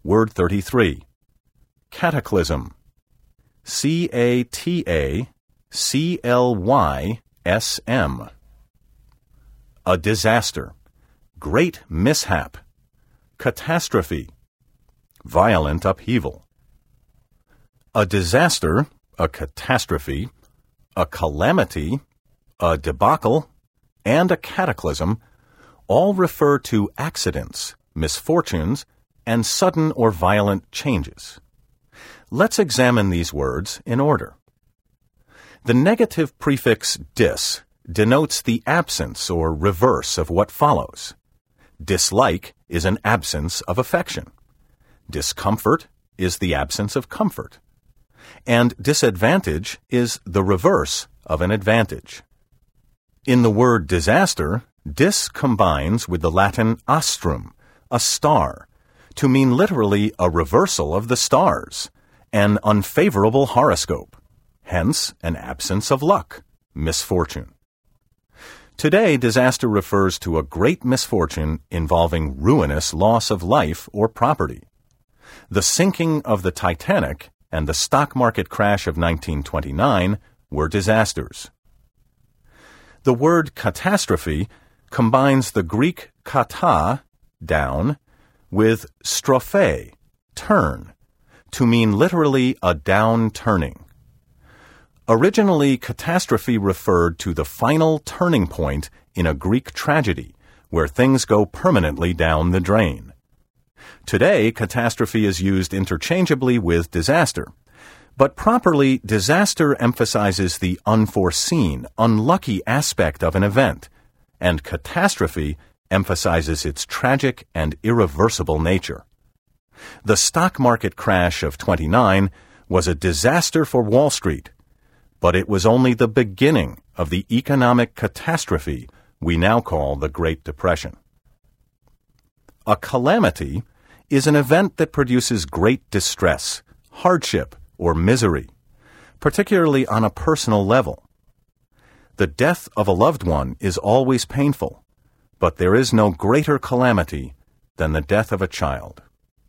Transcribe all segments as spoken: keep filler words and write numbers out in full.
Word thirty-three. Cataclysm. C A T A C L Y S M. A disaster. Great mishap. Catastrophe. Violent upheaval. A disaster, a catastrophe, a calamity, a debacle, and a cataclysm all refer to accidents, misfortunes, and sudden or violent changes. Let's examine these words in order. The negative prefix dis denotes the absence or reverse of what follows. Dislike is an absence of affection. Discomfort is the absence of comfort. And disadvantage is the reverse of an advantage. In the word disaster, dis combines with the Latin astrum, a star, to mean literally a reversal of the stars, an unfavorable horoscope, hence an absence of luck, misfortune. Today, disaster refers to a great misfortune involving ruinous loss of life or property. The sinking of the Titanic and the stock market crash of nineteen twenty-nine were disasters. The word catastrophe combines the Greek kata, down, with strophe, turn, to mean literally a down-turning. Originally, catastrophe referred to the final turning point in a Greek tragedy, where things go permanently down the drain. Today, catastrophe is used interchangeably with disaster, but properly, disaster emphasizes the unforeseen, unlucky aspect of an event, and catastrophe emphasizes its tragic and irreversible nature. The stock market crash of twenty-nine was a disaster for Wall Street, but it was only the beginning of the economic catastrophe we now call the Great Depression. A calamity is an event that produces great distress, hardship, or misery, particularly on a personal level. The death of a loved one is always painful, but there is no greater calamity than the death of a child.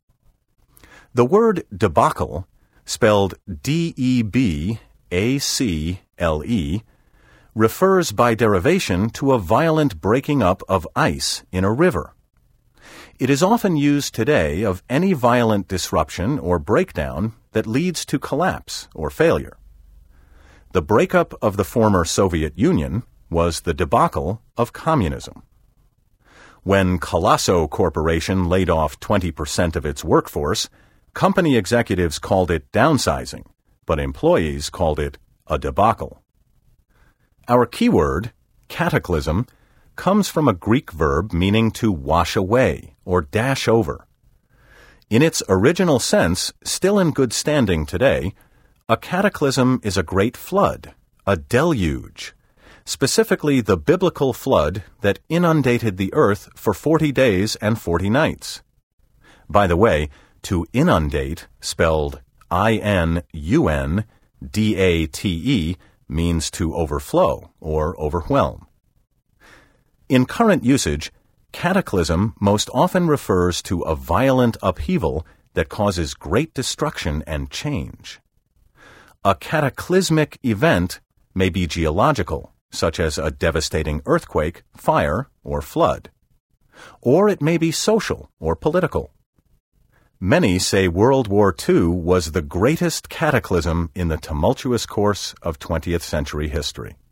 The word debacle, spelled D E B A C L E, refers by derivation to a violent breaking up of ice in a river. It is often used today of any violent disruption or breakdown that leads to collapse or failure. The breakup of the former Soviet Union was the debacle of communism. When Colosso Corporation laid off twenty percent of its workforce, company executives called it downsizing, but employees called it a debacle. Our keyword, cataclysm, comes from a Greek verb meaning to wash away or dash over. In its original sense, still in good standing today, a cataclysm is a great flood, a deluge, specifically the biblical flood that inundated the earth for forty days and forty nights. By the way, to inundate, spelled I N U N D A T E, means to overflow or overwhelm. In current usage, cataclysm most often refers to a violent upheaval that causes great destruction and change. A cataclysmic event may be geological, such as a devastating earthquake, fire, or flood. Or it may be social or political. Many say World War Two was the greatest cataclysm in the tumultuous course of twentieth century history.